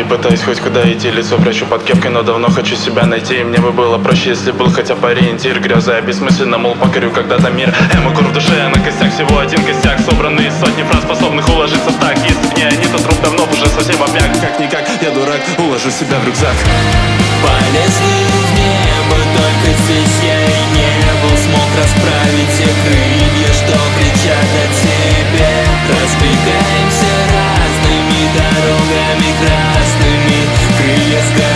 пути, пытаюсь хоть куда идти, лицо прячу под кепкой, но давно хочу себя найти. И мне бы было проще, если был хотя бы ориентир. Греза я бессмысленно, мол, покорю когда-то мир. Эмокур в душе, а на костях всего один костяк, собранный из сотни фраз, способных уложиться в так. Если б не они, то труп давно уже совсем обмяк. Как-никак, я дурак, уложу себя в рюкзак. Полезли в небо, только здесь я и не был. Смог расправить все крылья, что кричат о тебе. Разбегаемся разными дорогами красными, крылья сгорают.